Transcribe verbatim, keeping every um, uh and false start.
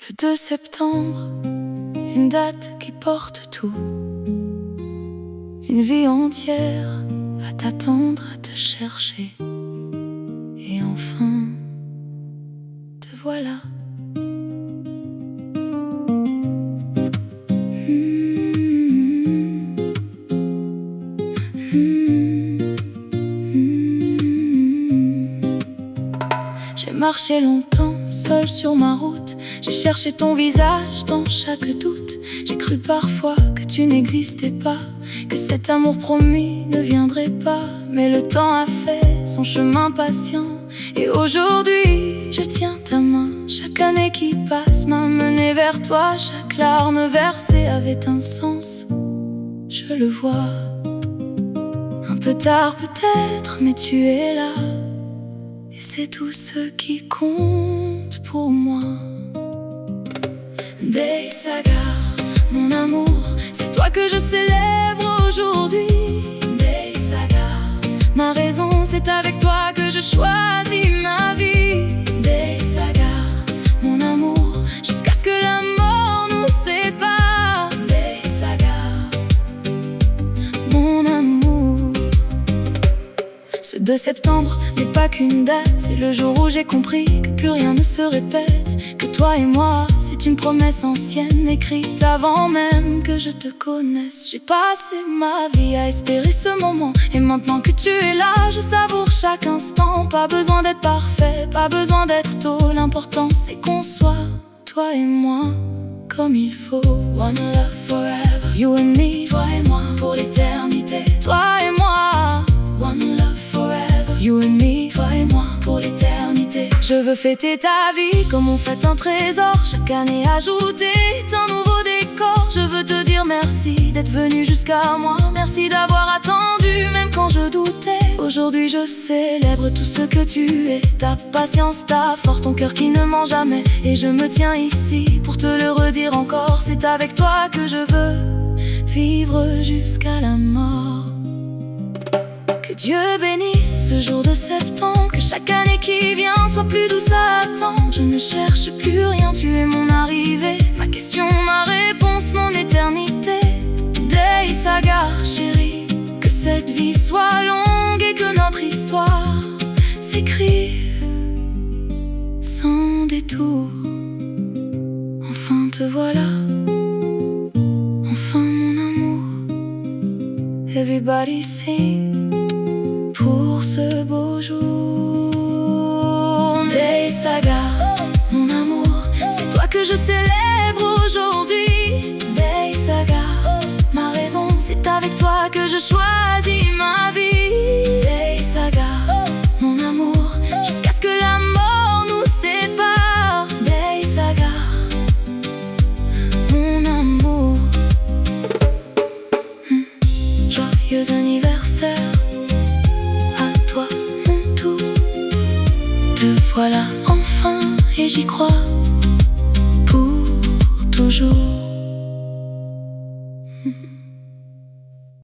Le deux septembre, une date qui porte tout, une vie entière à t'attendre, à te chercher. Et enfin, te voilà. Mmh. Mmh. Mmh. J'ai marché longtemps, seul sur ma route. J'ai cherché ton visage dans chaque doute. J'ai cru parfois que tu n'existais pas, que cet amour promis ne viendrait pas. Mais le temps a fait son chemin patient, et aujourd'hui je tiens ta main. Chaque année qui passe m'a mené vers toi. Chaque larme versée avait un sens, je le vois. Un peu tard peut-être, mais tu es là, et c'est tout ce qui compte pour moi. Day Saga, mon amour, c'est toi que je célèbre aujourd'hui. Day Saga, ma raison, c'est avec toi que je choisis ma vie. Day Saga, mon amour, jusqu'à ce que la mort nous sépare. Day Saga, mon amour. Ce deux septembre n'est pas qu'une date, c'est le jour où j'ai compris que plus rien ne se répète, que toi et moi, c'est une promesse ancienne, écrite avant même que je te connaisse. J'ai passé ma vie à espérer ce moment, et maintenant que tu es là, je savoure chaque instant. Pas besoin d'être parfait, pas besoin d'être tôt, l'important c'est qu'on soit, toi et moi, comme il faut. One love forever, you and me, toi et moi, pour l'éternité. Toi et moi, one love forever, you and me, toi et moi, pour l'éternité. Je veux fêter ta vie comme on fête un trésor, chaque année ajouter un nouveau décor. Je veux te dire merci d'être venu jusqu'à moi, merci d'avoir attendu même quand je doutais. Aujourd'hui je célèbre tout ce que tu es, ta patience, ta force, ton cœur qui ne ment jamais. Et je me tiens ici pour te le redire encore, c'est avec toi que je veux vivre jusqu'à la mort. Que Dieu bénisse ce jour de septembre, que chaque année qui vient soit plus douce à attendre. Je ne cherche plus rien, tu es mon arrivée, ma question, ma réponse, mon éternité. Day Saga, chérie, que cette vie soit longue et que notre histoire s'écrive sans détour. Enfin te voilà, enfin mon amour. Everybody sing pour ce beau jour. Day Saga, mon amour, c'est toi que je célèbre aujourd'hui. Day Saga, ma raison, c'est avec toi que je choisis ma vie. Day Saga, mon amour, jusqu'à ce que la mort nous sépare. Day Saga, mon amour. hmm. Joyeux anniversaire, te voilà enfin, et j'y crois pour toujours.